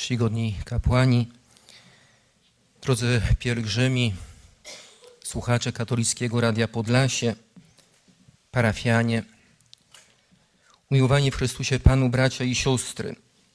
czcigodni kapłani, drodzy pielgrzymi, słuchacze Katolickiego Radia Podlasie, parafianie, umiłowani w Chrystusie Panu bracia i siostry.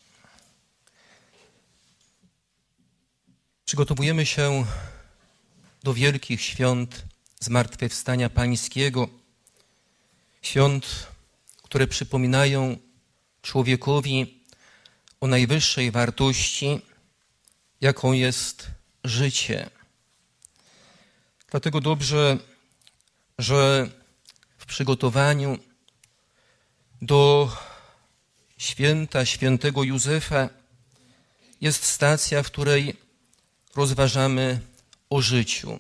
Przygotowujemy się do wielkich świąt Zmartwychwstania Pańskiego, świąt, które przypominają człowiekowi o najwyższej wartości, jaką jest życie. Dlatego dobrze, że w przygotowaniu do święta świętego Józefa jest stacja, w której rozważamy o życiu.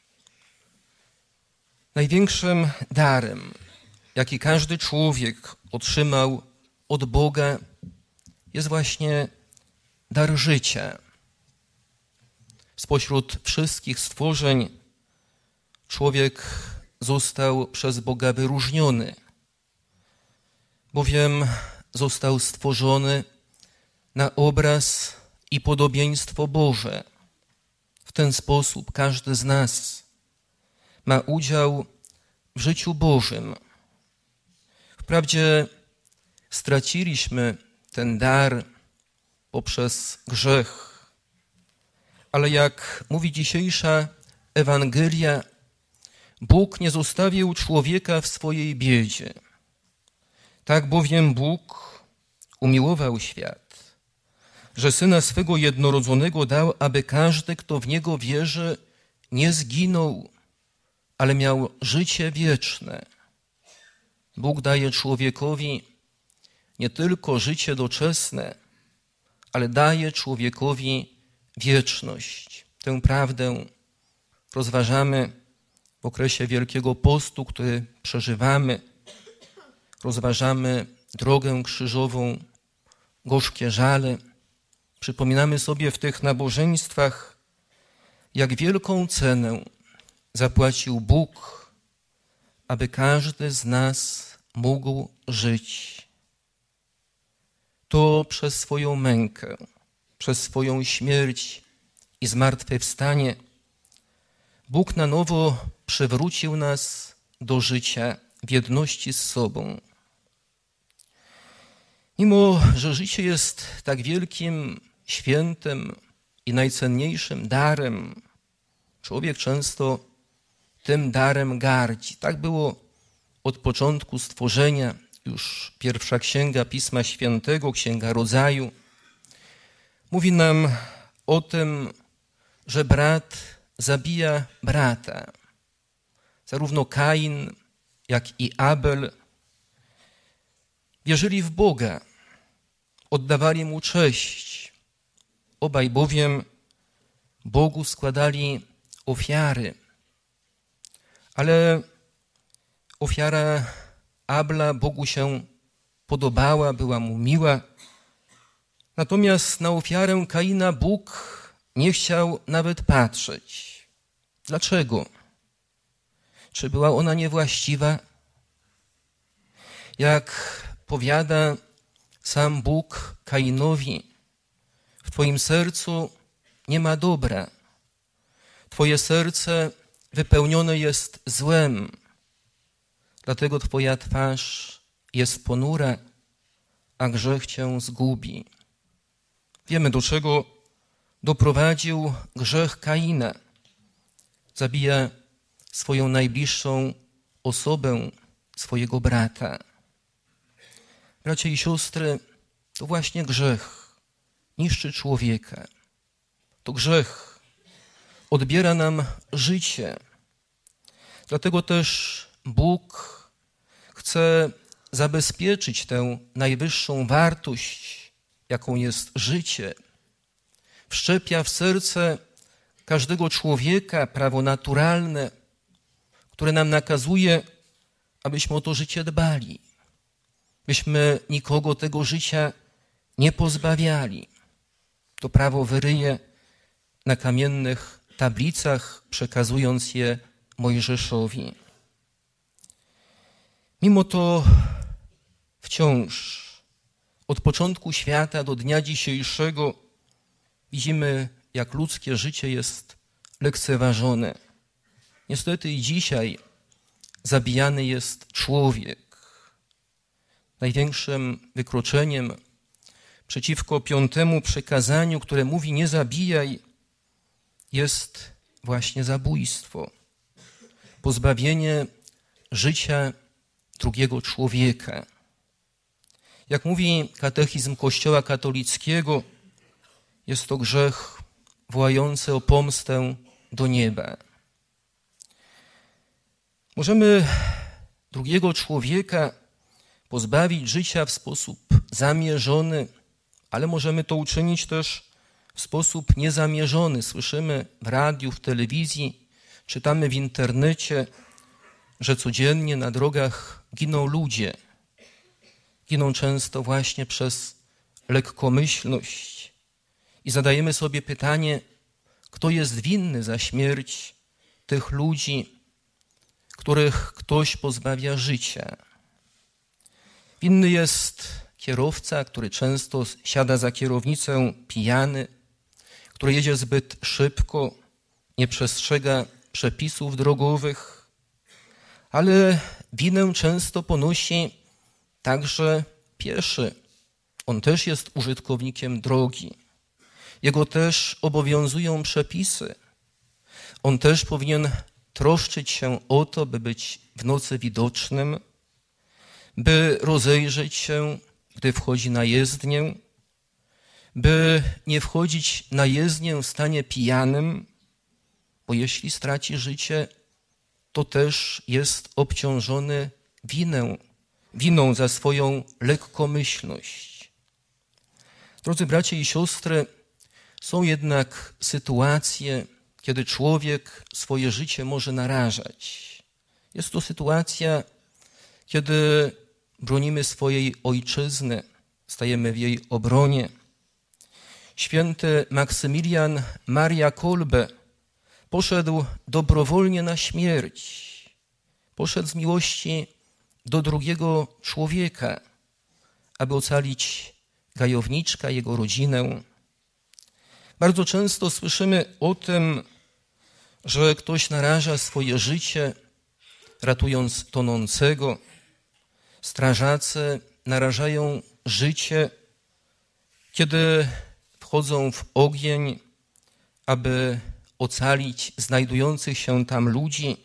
Największym darem, jaki każdy człowiek otrzymał od Boga, jest właśnie dar życia. Spośród wszystkich stworzeń człowiek został przez Boga wyróżniony, bowiem został stworzony na obraz i podobieństwo Boże. W ten sposób każdy z nas ma udział w życiu Bożym. Wprawdzie straciliśmy ten dar poprzez grzech, ale jak mówi dzisiejsza Ewangelia, Bóg nie zostawił człowieka w swojej biedzie. Tak bowiem Bóg umiłował świat, że Syna swego jednorodzonego dał, aby każdy, kto w Niego wierzy, nie zginął, ale miał życie wieczne. Bóg daje człowiekowi nie tylko życie doczesne, ale daje człowiekowi wieczność. Tę prawdę rozważamy w okresie Wielkiego Postu, który przeżywamy. Rozważamy drogę krzyżową, gorzkie żale. Przypominamy sobie w tych nabożeństwach, jak wielką cenę zapłacił Bóg, aby każdy z nas mógł żyć. To przez swoją mękę, przez swoją śmierć i zmartwychwstanie Bóg na nowo przywrócił nas do życia w jedności z sobą. Mimo że życie jest tak wielkim świętem i najcenniejszym darem, człowiek często tym darem gardzi. Tak było od początku stworzenia. Już pierwsza księga Pisma Świętego, Księga Rodzaju, mówi nam o tym, że brat zabija brata. Zarówno Kain, jak i Abel wierzyli w Boga, oddawali Mu cześć. Obaj bowiem Bogu składali ofiary. Ale ofiara Abla Bogu się podobała, była Mu miła. Natomiast na ofiarę Kaina Bóg nie chciał nawet patrzeć. Dlaczego? Czy była ona niewłaściwa? Jak powiada sam Bóg Kainowi, w Twoim sercu nie ma dobra. Twoje serce wypełnione jest złem. Dlatego Twoja twarz jest ponura, a grzech Cię zgubi. Wiemy, do czego doprowadził grzech Kaina. Zabija swoją najbliższą osobę, swojego brata. Bracia i siostry, to właśnie grzech niszczy człowieka. To grzech odbiera nam życie. Dlatego też Bóg chce zabezpieczyć tę najwyższą wartość, jaką jest życie. Wszczepia w serce każdego człowieka prawo naturalne, które nam nakazuje, abyśmy o to życie dbali, byśmy nikogo tego życia nie pozbawiali. To prawo wyryje na kamiennych tablicach, przekazując je Mojżeszowi. Mimo to wciąż od początku świata do dnia dzisiejszego Widzimy, jak ludzkie życie jest lekceważone. Niestety i dzisiaj zabijany jest człowiek. Największym wykroczeniem przeciwko 5. przykazaniu, które mówi nie zabijaj, jest właśnie zabójstwo. Pozbawienie życia drugiego człowieka. Jak mówi katechizm Kościoła katolickiego, jest to grzech wołający o pomstę do nieba. Możemy drugiego człowieka pozbawić życia w sposób zamierzony, ale możemy to uczynić też w sposób niezamierzony. Słyszymy w radiu, w telewizji, czytamy w internecie, że codziennie na drogach giną ludzie. Giną często właśnie przez lekkomyślność. I zadajemy sobie pytanie, kto jest winny za śmierć tych ludzi, których ktoś pozbawia życia. Winny jest kierowca, który często siada za kierownicę pijany, który jedzie zbyt szybko, nie przestrzega przepisów drogowych, ale winę często ponosi także pieszy. On też jest użytkownikiem drogi. Jego też obowiązują przepisy. On też powinien troszczyć się o to, by być w nocy widocznym, by rozejrzeć się, gdy wchodzi na jezdnię, by nie wchodzić na jezdnię w stanie pijanym, bo jeśli straci życie, to też jest obciążony winą za swoją lekkomyślność. Drodzy bracia i siostry, są jednak sytuacje, kiedy człowiek swoje życie może narażać. Jest to sytuacja, kiedy bronimy swojej ojczyzny, stajemy w jej obronie. Święty Maksymilian Maria Kolbe poszedł dobrowolnie na śmierć. Poszedł z miłości do drugiego człowieka, aby ocalić gajowniczka, jego rodzinę. Bardzo często słyszymy o tym, że ktoś naraża swoje życie, ratując tonącego. Strażacy narażają życie, kiedy wchodzą w ogień, aby ocalić znajdujących się tam ludzi.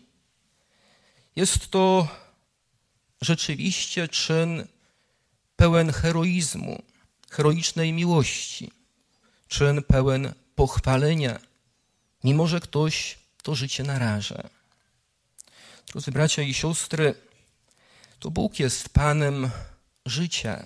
Jest to rzeczywiście czyn pełen heroizmu, heroicznej miłości, czyn pełen pochwalenia, mimo że ktoś to życie naraża. Drodzy bracia i siostry, to Bóg jest Panem życia.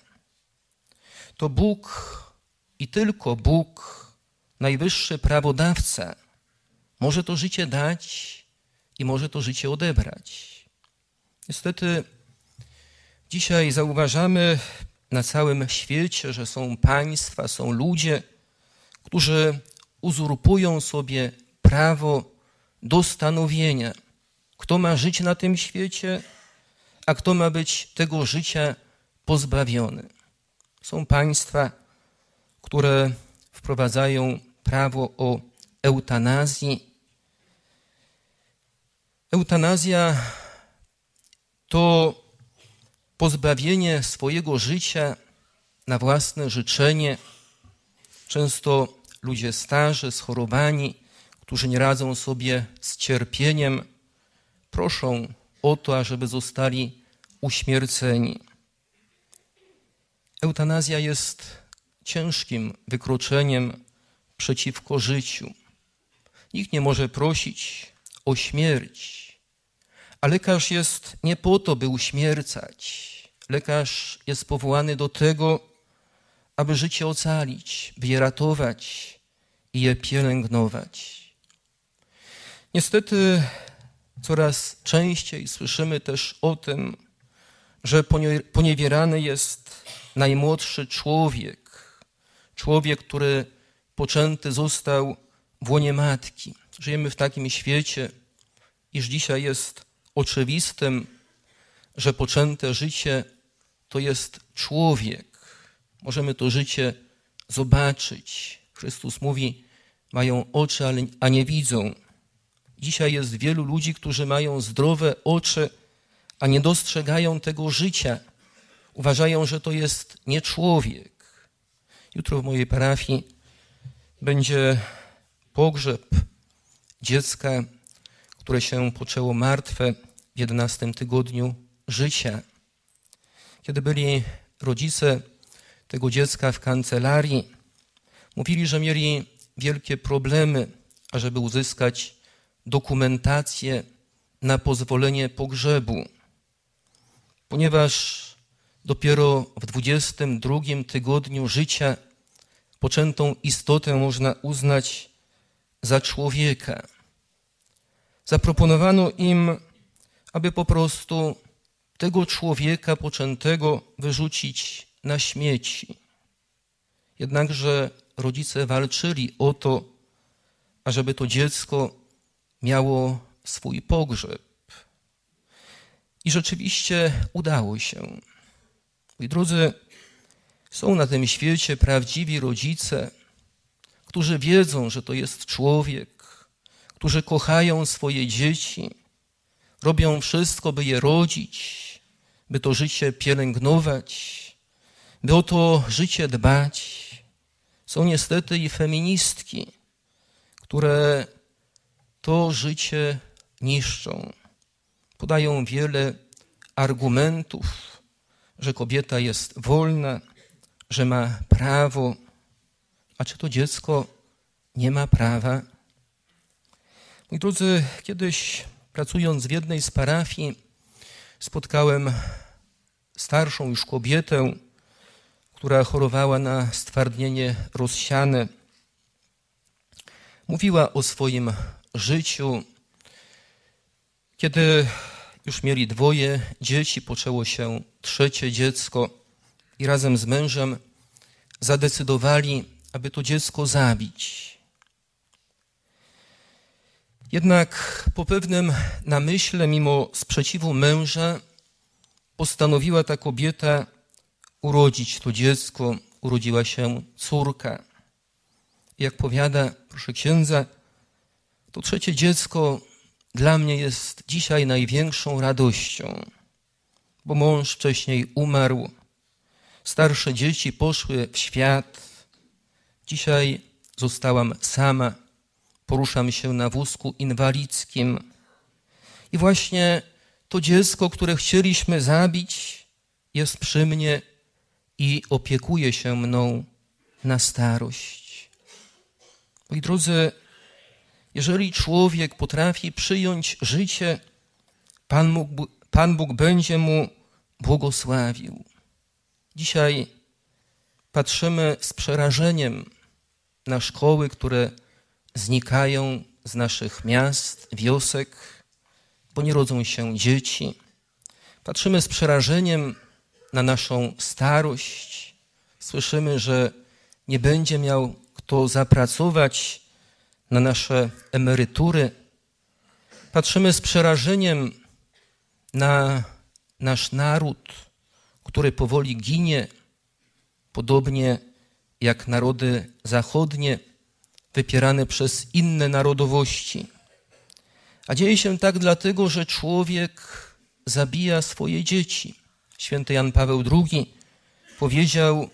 To Bóg i tylko Bóg, najwyższy prawodawca, może to życie dać i może to życie odebrać. Niestety dzisiaj zauważamy na całym świecie, że są państwa, są ludzie, którzy uzurpują sobie prawo do stanowienia, kto ma żyć na tym świecie, a kto ma być tego życia pozbawiony. Są państwa, które wprowadzają prawo o eutanazji. Eutanazja to pozbawienie swojego życia na własne życzenie. Często ludzie starzy, schorowani, którzy nie radzą sobie z cierpieniem, proszą o to, ażeby zostali uśmierceni. Eutanazja jest ciężkim wykroczeniem przeciwko życiu. Nikt nie może prosić o śmierć, a lekarz jest nie po to, by uśmiercać. Lekarz jest powołany do tego, aby życie ocalić, by je ratować i je pielęgnować. Niestety coraz częściej słyszymy też o tym, że poniewierany jest najmłodszy człowiek, który poczęty został w łonie matki. Żyjemy w takim świecie, iż dzisiaj jest oczywistym, że poczęte życie to jest człowiek. Możemy to życie zobaczyć Chrystus mówi, mają oczy, a nie widzą. Dzisiaj jest wielu ludzi, którzy mają zdrowe oczy, a nie dostrzegają tego życia. Uważają, że to jest nie człowiek. Jutro w mojej parafii będzie pogrzeb dziecka, które się poczęło martwe w 11 tygodniu życia. Kiedy byli rodzice tego dziecka w kancelarii, mówili, że mieli wielkie problemy, ażeby uzyskać dokumentację na pozwolenie pogrzebu, ponieważ dopiero w 22 tygodniu życia poczętą istotę można uznać za człowieka. Zaproponowano im, aby po prostu tego człowieka poczętego wyrzucić na śmieci. Jednakże rodzice walczyli o to, ażeby to dziecko miało swój pogrzeb. I rzeczywiście udało się. Moi drodzy, są na tym świecie prawdziwi rodzice, którzy wiedzą, że to jest człowiek, którzy kochają swoje dzieci, robią wszystko, by je rodzić, by to życie pielęgnować, by o to życie dbać. Są niestety i feministki, które to życie niszczą. Podają wiele argumentów, że kobieta jest wolna, że ma prawo. A czy to dziecko nie ma prawa? Moi drodzy, kiedyś pracując w jednej z parafii spotkałem starszą już kobietę, która chorowała na stwardnienie rozsiane. Mówiła o swoim życiu. Kiedy już mieli 2 dzieci, poczęło się 3 dziecko i razem z mężem zadecydowali, aby to dziecko zabić. Jednak po pewnym namyśle, mimo sprzeciwu męża, postanowiła ta kobieta urodzić to dziecko. Urodziła się córka. Jak powiada, proszę księdza, to 3 dziecko dla mnie jest dzisiaj największą radością, bo mąż wcześniej umarł, starsze dzieci poszły w świat, dzisiaj zostałam sama, poruszam się na wózku inwalidzkim i właśnie to dziecko, które chcieliśmy zabić, jest przy mnie i opiekuje się mną na starość. Moi drodzy, jeżeli człowiek potrafi przyjąć życie, Pan Bóg będzie mu błogosławił. Dzisiaj patrzymy z przerażeniem na szkoły, które znikają z naszych miast, wiosek, bo nie rodzą się dzieci. Patrzymy z przerażeniem na naszą starość. Słyszymy, że nie będzie miał kto zapracować na nasze emerytury. Patrzymy z przerażeniem na nasz naród, który powoli ginie, podobnie jak narody zachodnie, wypierane przez inne narodowości. A dzieje się tak dlatego, że człowiek zabija swoje dzieci. Święty Jan Paweł II powiedział,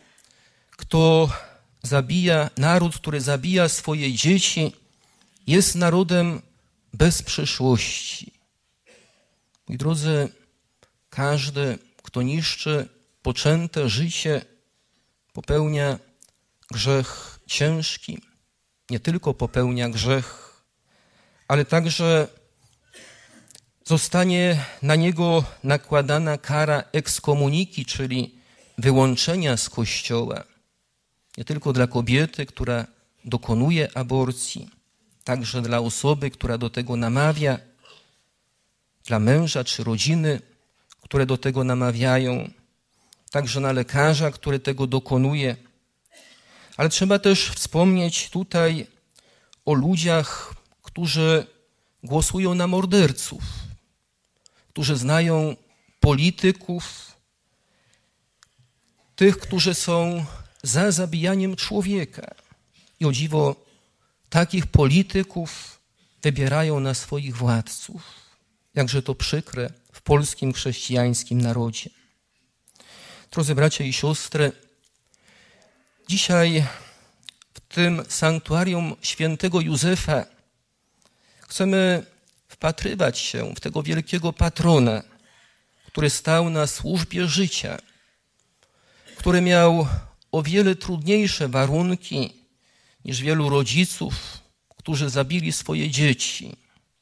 naród, który zabija swoje dzieci, jest narodem bez przyszłości. Moi drodzy, każdy, kto niszczy poczęte życie, popełnia grzech ciężki. Nie tylko popełnia grzech, ale także zostanie na niego nakładana kara ekskomuniki, czyli wyłączenia z Kościoła. Nie tylko dla kobiety, która dokonuje aborcji, także dla osoby, która do tego namawia, dla męża czy rodziny, które do tego namawiają, także na lekarza, który tego dokonuje. Ale trzeba też wspomnieć tutaj o ludziach, którzy głosują na morderców, którzy znają polityków, tych, którzy są za zabijaniem człowieka. i o dziwo takich polityków wybierają na swoich władców. Jakże to przykre w polskim chrześcijańskim narodzie. Drodzy bracia i siostry, dzisiaj w tym sanktuarium świętego Józefa chcemy wpatrywać się w tego wielkiego patrona, który stał na służbie życia, który miał o wiele trudniejsze warunki niż wielu rodziców, którzy zabili swoje dzieci.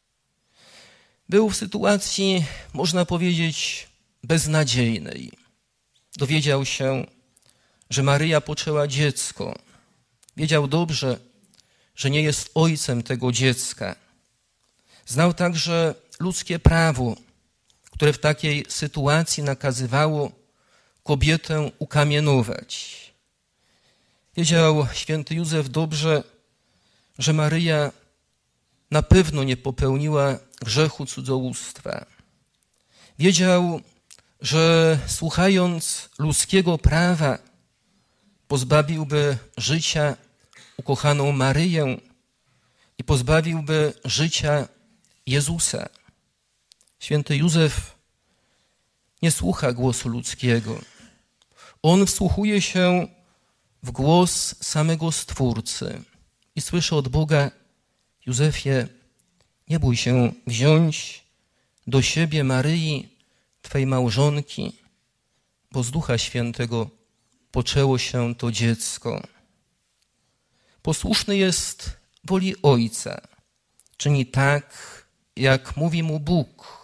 Był w sytuacji, można powiedzieć, beznadziejnej. Dowiedział się, że Maryja poczęła dziecko. Wiedział dobrze, że nie jest ojcem tego dziecka. Znał także ludzkie prawo, które w takiej sytuacji nakazywało kobietę ukamienować. Wiedział święty Józef dobrze, że Maryja na pewno nie popełniła grzechu cudzołóstwa. Wiedział, że słuchając ludzkiego prawa pozbawiłby życia ukochaną Maryję i pozbawiłby życia Jezusa. Święty Józef nie słucha głosu ludzkiego. On wsłuchuje się w głos samego Stwórcy i słyszy od Boga: Józefie, nie bój się wziąć do siebie Maryi, Twej małżonki, bo z Ducha Świętego poczęło się to dziecko. Posłuszny jest woli Ojca. Czyni tak, jak mówi mu Bóg.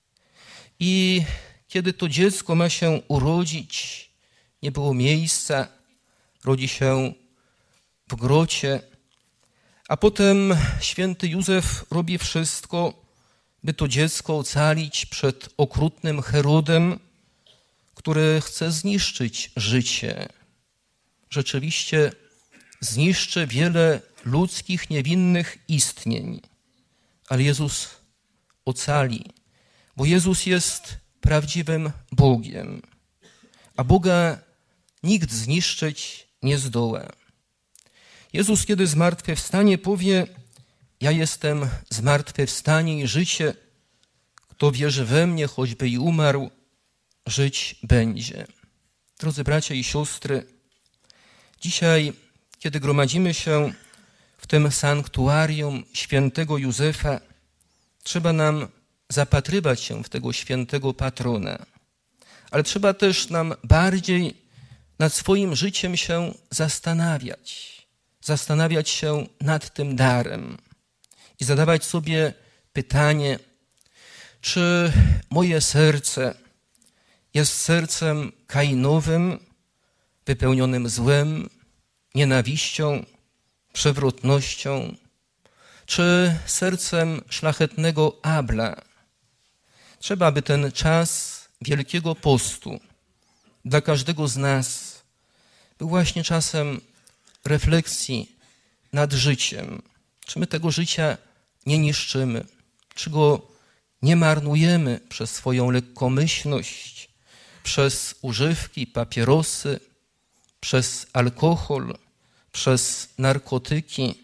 I kiedy to dziecko ma się urodzić, nie było miejsca, rodzi się w grocie, a potem święty Józef robi wszystko, by to dziecko ocalić przed okrutnym Herodem, który chce zniszczyć życie. Rzeczywiście zniszczy wiele ludzkich, niewinnych istnień, ale Jezus ocali, bo Jezus jest prawdziwym Bogiem, a Boga nikt zniszczyć nie zdoła. Jezus, kiedy zmartwychwstanie, powie: ja jestem zmartwychwstanie i życie. Kto wierzy we mnie, choćby i umarł, żyć będzie. Drodzy bracia i siostry, dzisiaj, kiedy gromadzimy się w tym sanktuarium świętego Józefa, trzeba nam zapatrywać się w tego świętego patrona, ale trzeba też nam bardziej nad swoim życiem się zastanawiać się nad tym darem i zadawać sobie pytanie, czy moje serce jest sercem kainowym, wypełnionym złem, nienawiścią, przewrotnością, czy sercem szlachetnego Abla. Trzeba, by ten czas Wielkiego Postu dla każdego z nas był właśnie czasem refleksji nad życiem. Czy my tego życia nie niszczymy? Czy go nie marnujemy przez swoją lekkomyślność, przez używki, papierosy, przez alkohol, przez narkotyki?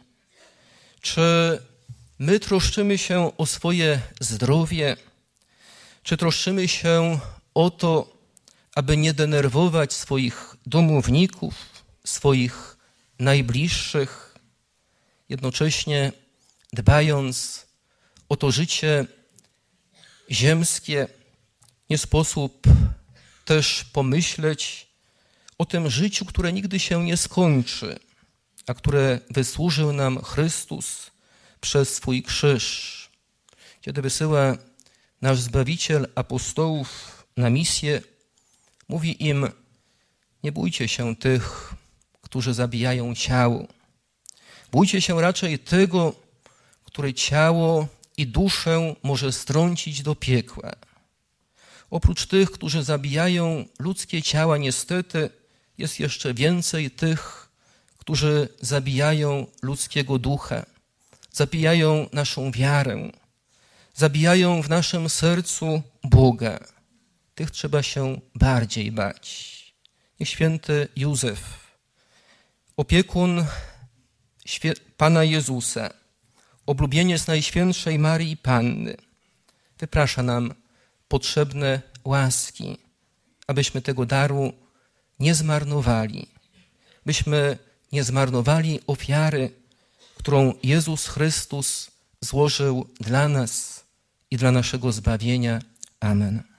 Czy my troszczymy się o swoje zdrowie? Czy troszczymy się o to, aby nie denerwować swoich domowników, swoich najbliższych, jednocześnie dbając o to życie ziemskie? Nie sposób też pomyśleć o tym życiu, które nigdy się nie skończy, a które wysłużył nam Chrystus przez swój krzyż. Kiedy wysyła nasz Zbawiciel apostołów na misję, mówi im: nie bójcie się tych, którzy zabijają ciało. Bójcie się raczej tego, który ciało i duszę może strącić do piekła. Oprócz tych, którzy zabijają ludzkie ciała, niestety jest jeszcze więcej tych, którzy zabijają ludzkiego ducha, zabijają naszą wiarę, zabijają w naszym sercu Boga. Tych trzeba się bardziej bać. Niech święty Józef, opiekun Pana Jezusa, oblubieniec Najświętszej Maryi Panny, wyprasza nam potrzebne łaski, abyśmy tego daru nie zmarnowali, byśmy nie zmarnowali ofiary, którą Jezus Chrystus złożył dla nas i dla naszego zbawienia. Amen.